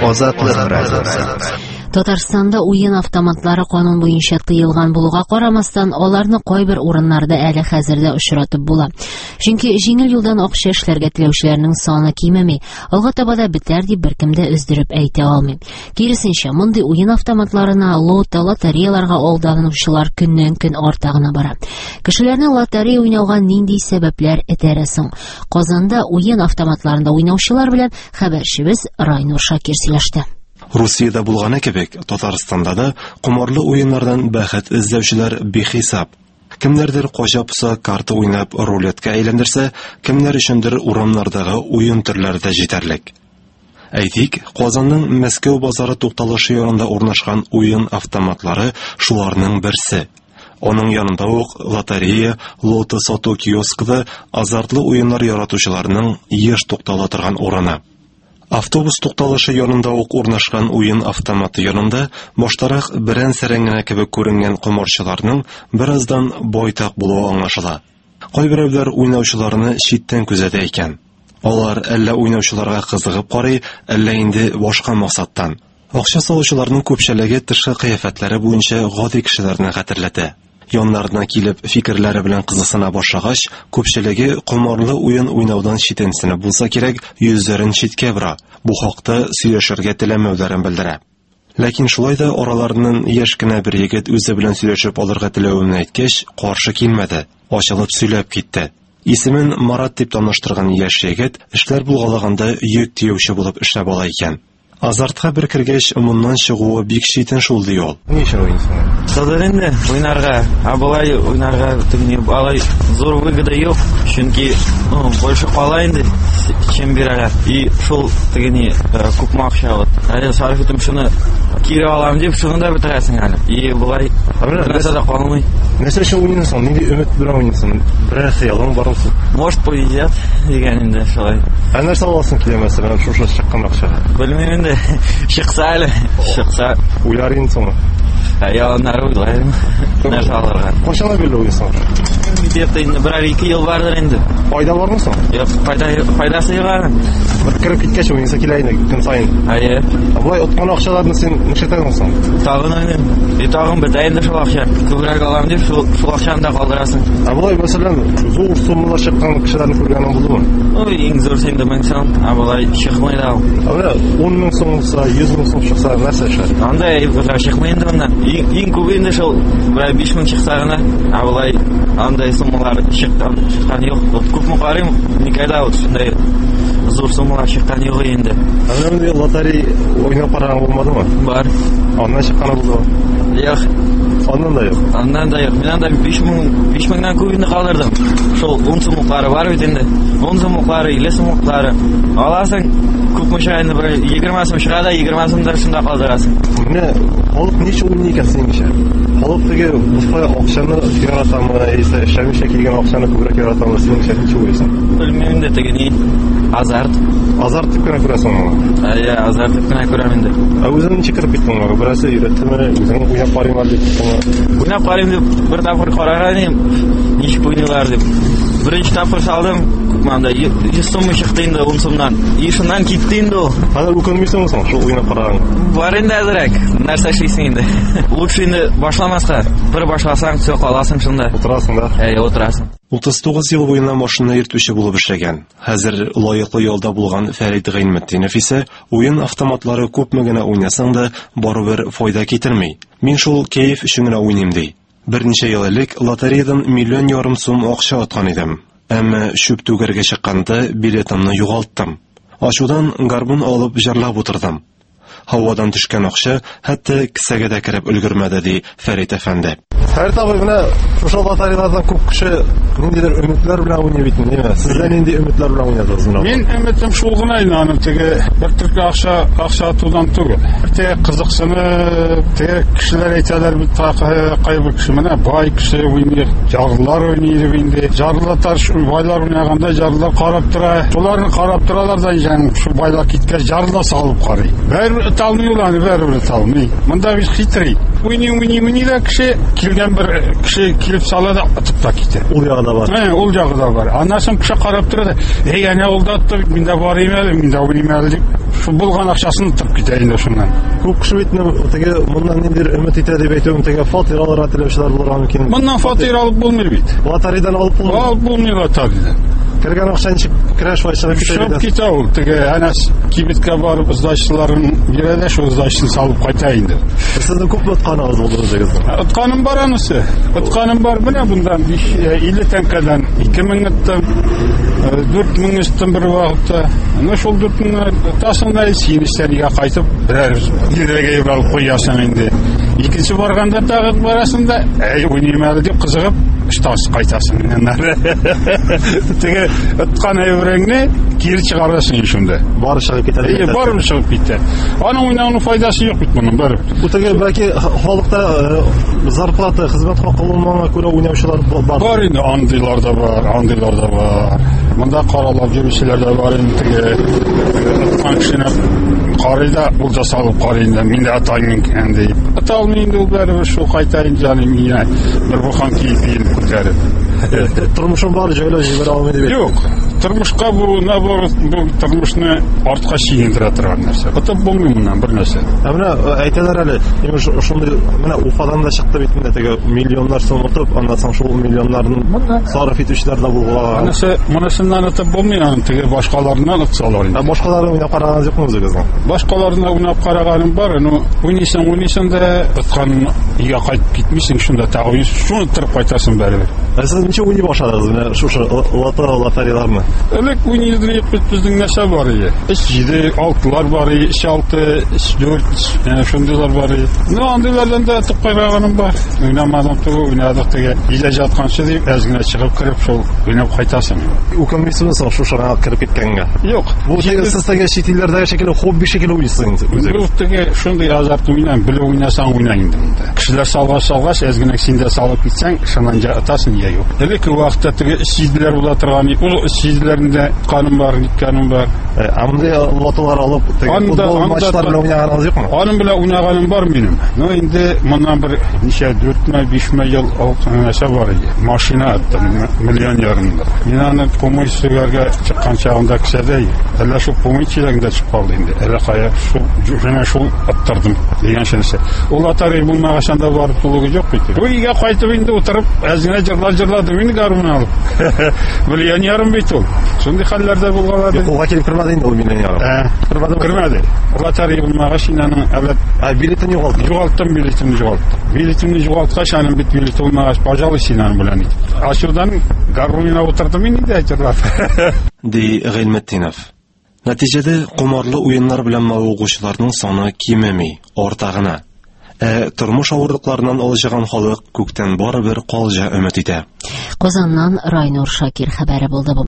Азатлык радиосы. Татарстанда уен автоматлары канун буенча тыелган булуга карамастан, аларны кайбер урыннарда әле хәзердә очратып була. Чөнки җиңел юлдан акча эшләргә теләүчеләрнең саны кимеми, алга таба да бетәр дип беркем дә өздереп әйтә алмый. Киресенчә, мондый уен автоматларына лотереяларга алданучылар көннән-көн арта гына бара. Кешеләрнең лотерея уйнауга нинди сәбәпләр этәрә соң? Казанда уен автоматларында уйнаучылар белән хәбәрчебез Райнур Шакир сөйләште. Русиядә булганы кебек, Татарстанда да кумарлы уеннардан бәхет эзләүчеләр бихисап. Кемнәрдер кача-поса карта уйнап рулетка әйләндерсә, кемнәр өчендер урамнардагы уен төрләре дә җитәрлек. Әйтик, Казанның Мәскәү базары тукталышы янында урнашкан уен автоматлары шуларның берсе. Оның янында ук лотерея, лото сату киоскы, азартлы уеннар яратучыларның еш туктала торган урыны. Автобус тукталышы янында ук урнашкан уен автоматы янында баштарак берән-сәрән генә кебек күренгән комарчыларның бераздан байтак булуы аңлашыла. Кайберәүләр уйнаучыларны читтән күзәтә икән. Алар әллә уйнаучыларга кызыгып карый, әллә инде башка максаттан. Акча салучыларның күпчелеге тышкы кыяфәтләре буенча гади кешеләрне хәтерләтә. Яннарына килеп фикерләре белән кызыксына башлагач, күпчелеге комарлы уен уйнаудан читенсенеп булса кирәк, йөзләрен читкә бора. Бу хакта сөйләшергә теләмәүләрен белдерә. Ләкин шулай да араларыннан яшь кенә бер егет үзе белән сөйләшеп алырга теләвен әйткәч, каршы килмәде. Ачылып сөйләп китте. Исемен Марат дип таныштырган яшь егет эшләр булгалаганда йөк тиеүче булып эшләп ала икән. Азартка бер кергәч, моннан чыгуы бик читен шул ди ул. Ни өчен уйныйсың? Садырында уйнарга, булай уйнарга тегне алай зур выгода юк, чөнки больше кала инде чем бирәләр. И шул тегне күп акча алып. Әле сарыф итеп шуны кире алам дип, шуны да бетерәсең әле. И булай нәрсә дә калмый. Нәрсә өчен уйныйсың? Нинди өмет белән уйныйсың? Бер хыялың бармы? Может повезет дигән инде шулай. Нәрсә аласың килә мәсәлән шушы чыккан акчага? Белмим инде. Чыкса әле, чыкса уйлар инде. Яланнар уйлайм. Нәрсә алырга? Кайчан белә уйныйсың? Где-то инде 1-2 ел бардыр инде. Файда бармы соң? Юк, файдасы юк. Бер киреп киткәч уйныйсы килә инде көн сайын. Әйе. Булай откан акчаларны син нишетәсең соң? Тагын уйныйм. И тагын бетә инде шул акча. Күбрәк алам дип, шул акчаны да калдырасың. Булай мәсәлән, зур суммалар чыккан кешеләрне күргәнең булдымы? Ой, иң зур синде 1000 сум. Булай чыкмый да. 10 мең сум булса, 100 мең сум чыкса, нәрсә эшләр? Андай чыкмый инде монда. Иң күбе инде шул 5000 чыкса гына. Булай андай суммалар чыккан юк. Күпме карыйм, никайда шундай зур суммалар чыккан юк инде. Менә лотерея уйнап караган булмадымы? Бар. Аннан чыкканы булды. Юк. Аннан да юк. Аннан да юк. Мен анда 5000 күбне калдырдым. Шул 10 сумлыклары бар бит инде. 10 сумлыклары, 50 сумлыклары. Аласың, күпме чайны бер 20 сум чыга да 20 сумда шунда калдырасың. Менә халык ничә уйный икән синеңчә? Халык теге бушка акчаны яратамы, яисә эшләмичә килгән акчаны күбрәк яратамы синеңчә ничә уйлыйсың? Белмим инде теге ни. Азарт. Азарт дип кенә күрәсең аны. Әйе, азарт дип кенә күрәм инде. Үзең ничә киреп киттең аны? Берәсе өйрәттеме? Үзең уйнап карыймы дип? Уйнап карыйм дип бер тапкыр караган, ничек уйныйлар дип. Беренче тапкыр салдым, күпмәндә 100 сум чыкты инде 10 сумнан. И шуннан китте инде ул. Хәзер үкенмисең соң шул уйнап караган? Бар инде әзрәк. Нәрсә эшлисең инде? Лучше инде башламаска. Бер башласаң, все каласың шунда. Утырасың да? Әйе, утырасың. 39 ел буена машина йөртүче булып эшләгән. Хәзер лаеклы ялда булган Фәрит Гыйлметдинов исә уен автоматлары күпме генә уйнасаң да барыбер файда китерми. Мин шул кәеф өчен генә уйныйм ди. Берничә ел элек лотереядан 1,5 миллион сум акча аткан идем. Әмма шүп түгәргә чыкканда билетымны югалттым. Ачудан гармун алып җырлап утырдым. Һавадан төшкән акча хәтта кисәгә дә кереп өлгермәде ди Фәрит әфәнде. Фәрит абый, менә шушы лотереялардан күп кеше ниндидер өметләр белән уйный бит инде. Сездә нинди өметләр белән уйнадыгыз? Мин өметем шул гына инде, аны теге бер төркә акча атудан түгел. Теге кызыксыны, теге кешеләр әйтәләр бит, кайбер кеше менә бай кеше уйный, жарлар уйный инде. Жарлар байлар уйнаганда жарлар карап тора. Шуларны карап торалар да, җан шу байлар киткәч жарлар салып карый. Бер Талмый уланы бәрібір талмый. Мында біз хитрый. Уйни да кеше келген бір кеше келіп салады, атып та кетеді. Ул ягы да бар. Ул жағы да бар. Анасын кеше қарап тұрады. Әне ул да атты, мен дә барайым әле, мен дә уйнайым әле деп. Шу булган акчасын тып китә инде шуннан. Күп кеше бит теге моннан ниндидер өмет итә дип әйтәм, теге фатир алырга теләүчеләр булырга мөмкин. Моннан фатир алып булмый бит. Лотерейдан алып булмый. Алып булмый лотерейдан. Кергән акча ничек краш вайшыгып Шып китә ул. Теге әнәс кибеткә барып сдачаларын бирә дә, шул сдачасын салып кайта инде. Сезнең күп отканыгыз булды үзегез. Отканым бар анысы. Отканым бар менә bundan 50 тәңкәдән 2000 иттем. 4000 иттем бер вакытта. Менә шул 4000 тасында синистәргә кайтып берәр ирәгә алып куясың инде. Икенче барганда тагы барасында, уйныйм әле дип кызыгып, штас кайтасың менә. Теге откан әйбереңне кире чыгарасың шунда. Бары чыгып китә. Бары чыгып китә. Аның уйнауның файдасы юк бит моның бер. Бу теге бәлки халыкта зарплата, хезмәт хакы булмаган күрә уйнаучылар бар. Бар инде, андыйлар да бар. Монда каралап йөрүчеләр дә бар инде теге функцияны карыйда ул да салып карыйда, мин дә атайм инде. Аталмый инде ул бәрабәр шул кайтайын җаным миңа. Бер бухан киеп күтәреп. Тормышым бар, җайлап җибәрә алмый дип. Юк. Тормышка бу тормышны артка чигендерә торган нәрсә. Атып булмый моннан бер нәрсә. Менә әйтәләр әле, шундый менә Уфадан да чыкты бит инде теге миллионнар сум отып, аннан соң шул миллионнарны сарыф итүчеләр дә булган. Монысыннан атып булмый, аны теге башкаларыннан атсалар инде. Башкаларын уйнап караганыгыз юкмы үзегезнең? Башкаларына уйнап караганым бар, уйныйсың да аткан өйгә кайтып китмисең, шунда тагы шуны тырып кайтасың бәрабәр. Сез ничә уйный башладыгыз менә шушы лотереяларны? Элек уйныйдык бит безнең нәрсә бар иде. 7, 6лар бар иде, 6, 4, шундыйлар бар иде. Андыйлардан да атып кайраганым бар. Уйнамадым түгел, уйнадык теге. Илә жатканчы дип, әзгенә чыгып кирип, шул уйнап кайтасың. Үкенмисезме шушыга кирип киткәнгә? Юк. Бу теге сез теге чит илләрдәге шикелле хобби шикелле уйныйсыз үзегез. Бу теге шундый азарт уйнан, белеп уйнасаң уйна инде. Кешеләр салгаш, әзгенә синдә салып китсәң, шуннан атасың я юк. Элек вакытта теге сизләр була торган, ул сизләрендә каным бар, нитканым бар. Андый лотолар алып теге футбол матчлары белән уйнаганыгыз юкмы? Аның белән уйнаганым бар минем. Инде моннан бер ничә 4-5 ел нәрсә бар иде. Машина аттым, миллион ярымда. Мин аны помой сүгәргә чыккан чагында кисәдә, әллә шул помой чиләгендә чыгып калды инде. Әллә кая шул аттырдым дигән шәнсе. Ул атарый булмагачанда барып тулыгы юк бит. Өйгә кайтып инде утырып, әзгенә җырлады инде гармун алып. Миллион ярым бит ул. Шундый хәлләрдә булганлар. Ул килеп кермәде инде ул миллион ярым. Кермәде. Лотерея булмагач аның билетын югалттым. Билетымны югалткач аның бит билеты булмагач, пожалуй, синан белән ит. Ашудан гармунына утырдым инде җырлап. Ди Гыйлметдинов. Нәтиҗәдә кумарлы уеннар белән мавыгучыларның саны кимеми, артагына. Тормыш авырлыкларынан алҗыган халык күктән барыбер калҗа өмет итә. Казаннан Райнур Шакир хәбәре булды бу.